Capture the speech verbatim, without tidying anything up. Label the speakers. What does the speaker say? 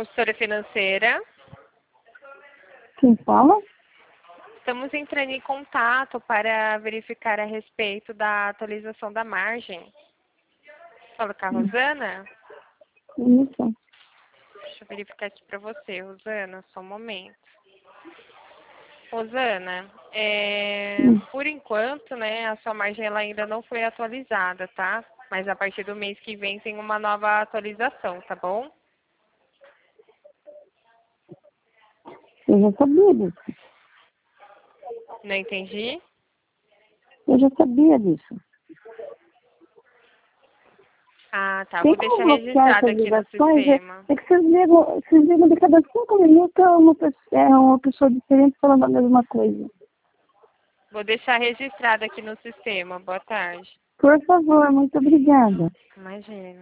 Speaker 1: consultora financeira.
Speaker 2: Quem fala?
Speaker 1: Estamos entrando em contato para verificar a respeito da atualização da margem. Fala com a Rosana?
Speaker 2: Isso.
Speaker 1: Deixa eu verificar aqui para você, Rosana, só um momento. Rosana, é,
Speaker 2: Hum.
Speaker 1: por enquanto, né, a sua margem ela ainda não foi atualizada, tá? Mas a partir do mês que vem tem uma nova atualização, tá bom?
Speaker 2: Eu já sabia disso.
Speaker 1: Não entendi?
Speaker 2: Eu já sabia disso.
Speaker 1: Ah, tá.
Speaker 2: Tem
Speaker 1: Vou
Speaker 2: como
Speaker 1: deixar
Speaker 2: bloquear
Speaker 1: registrado
Speaker 2: essas
Speaker 1: aqui no
Speaker 2: ligações? É,
Speaker 1: sistema.
Speaker 2: é que vocês ligam, vocês ligam de cada cinco minutos é uma, pessoa, é uma pessoa diferente falando a mesma coisa.
Speaker 1: Vou deixar registrado aqui no sistema. Boa tarde.
Speaker 2: Por favor, muito obrigada.
Speaker 1: Imagina.